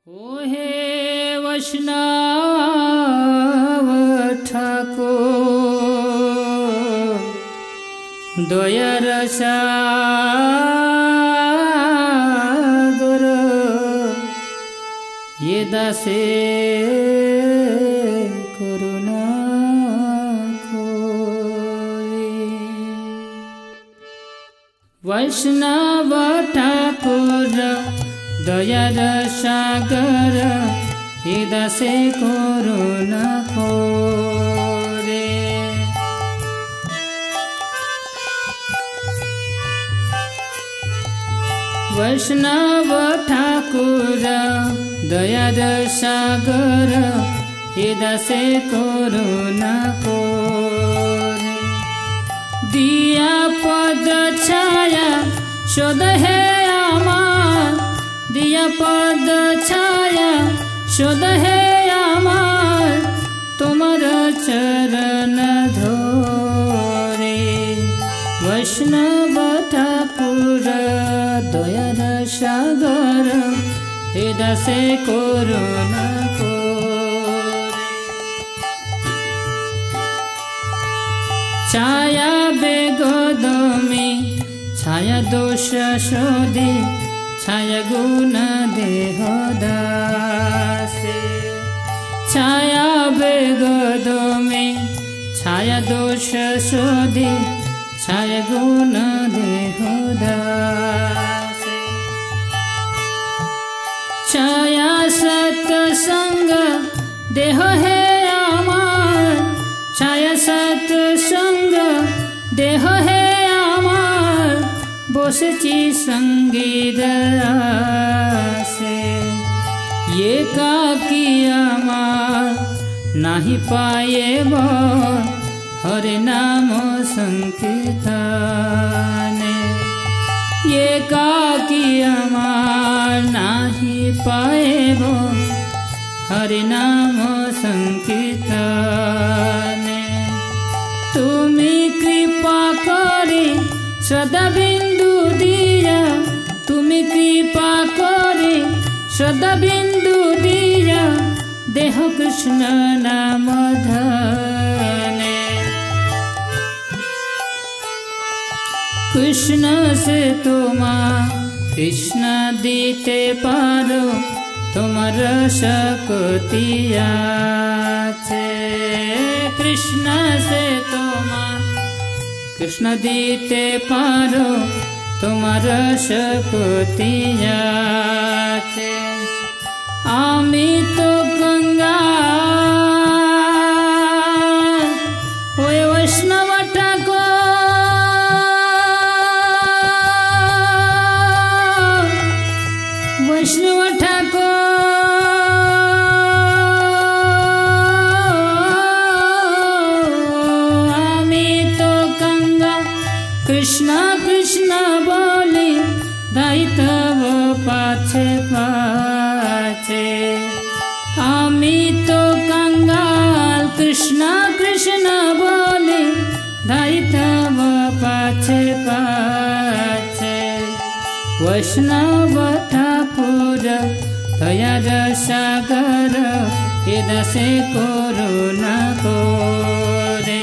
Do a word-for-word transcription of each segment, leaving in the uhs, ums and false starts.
ओ हे वैष्णव ठाकुर दयार सागर ये दासे करुणा कोरी। वैष्णव ठाकुर दयार सागर ये दासे करुणा कोरे। वैष्णव ठाकुर दयार सागर ये दासे करुणा कोरे। दिया पद छाया शोध है आमार, दिया पद छाया शोध है आमार, तुम्हार चरण धोरे। वैष्णव ठाकुर दयार सागर हे दासे करुणा कोरे। छाया बेगदमी छाया दोष शोधे, छाया गुण देह दासे। छाया बेगदमी छाया दोष शोधे, छाया गुण देह दासे। छाया सत्संग देह है आमार, छाया सत्संग देह है आमार, बसेছি संगीत आसे। ये काकी आमार नाही पाएब हरे नाम संकीर्तने। ये काकी आमार नाही पाएब हरे नाम संकीर्तने। तुमी कृपा करे सदा बिंदु दिया, तुमी कृपा करे सदा बिंदु दिया, देह कृष्ण नाम धने। कृष्ण से तुमा कृष्ण दीते पारो, तुम्हार शक्ति आछे। कृष्ण से तुमा कृष्ण दीते पारो, तुम्हार शक्ति आछे। आमी तो कंगाल ओए वैष्णव ठाकुर, वैष्णव ठाकुर कृष्ण कृष्ण बोली दायित्व पाछे पाछे। आमी तो कंगाल कृष्ण कृष्ण बोली दायित्व पाछे पाछे। वैष्णव ठाकुर दयार सागर ये दासे करुणा कोरे।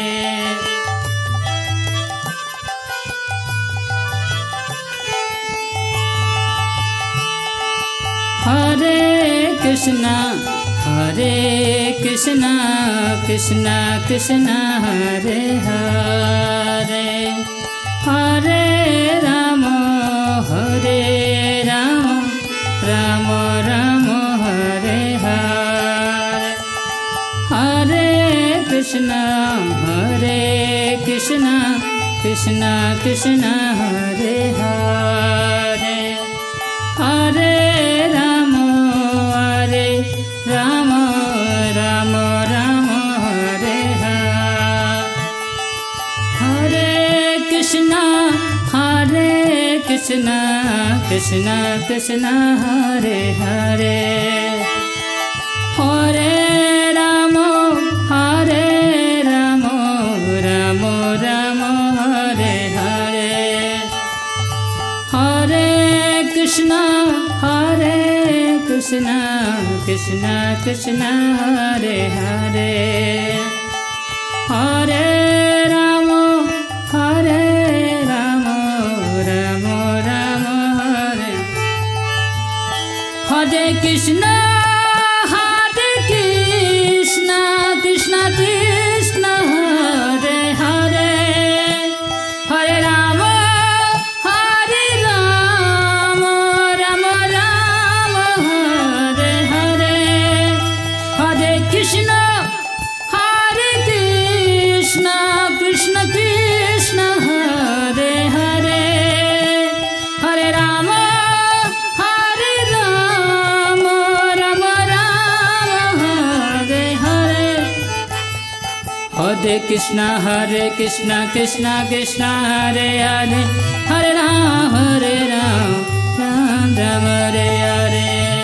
हरे कृष्णा हरे कृष्णा कृष्णा कृष्णा हरे हरे। हरे राम हरे राम राम राम हरे हरे। हरे कृष्णा हरे कृष्णा कृष्णा कृष्णा हरे हरे। हरे राम हरे राम राम राम हरे हरे। हरे कृष्णा हरे कृष्णा कृष्णा कृष्णा हरे हरे। हरे राम हरे राम राम राम हरे हरे। हरे कृष्णा हरे कृष्णा कृष्णा कृष्णा कृष्णा हरे हरे हरे राम हरे राम राम राम हरे हरे कृष्णा हरे कृष्णा कृष्णा कृष्णा हरे हरे हरे राम हरे राम राम राम हरे हरे हरे कृष्णा हरे कृष्णा कृष्ण कृष्ण हरे हरे हरे राम हरे राम राम राम हरे हरे हरे कृष्णा हरे कृष्णा कृष्णा कृष्णा हरे हरे हरे राम हरे राम राम राम हरे हरे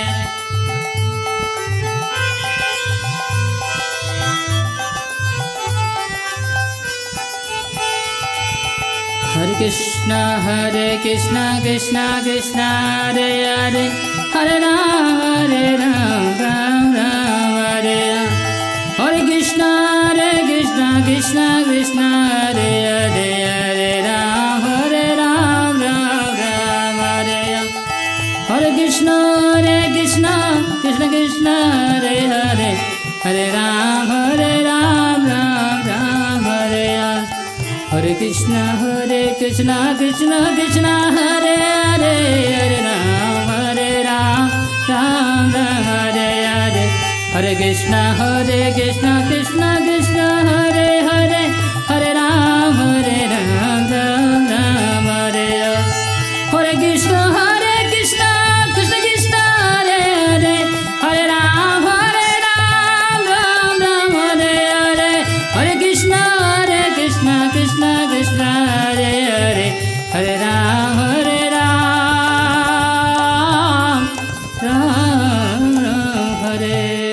हरे कृष्णा हरे कृष्णा कृष्णा कृष्णा हरे हरे हरे राम हरे राम राम राम हरे राम हरे कृष्णा हरे कृष्णा कृष्णा कृष्णा हरे हरे हरे राम हरे राम राम राम हरे राम हरे कृष्णा हरे कृष्णा कृष्णा कृष्णा हरे हरे हरे राम हरे राम राम राम हरे राम हरे कृष्णा हरे कृष्णा कृष्णा कृष्णा हरे हरे हरे राम हरे राम राम राम हरे हरे हरे कृष्णा हरे कृष्णा कृष्णा कृष्णा हरे हरे हरे राम हरे राम राम राम हरे हरे कृष्णा हरे कृष्णा कृष्णा कृष्णा हरे हरे हरे राम हरे राम राम राम हरे हरे हरे कृष्णा हरे कृष्णा कृष्णा कृष्णा हरे हरे हरे राम हरे राम राम राम हरे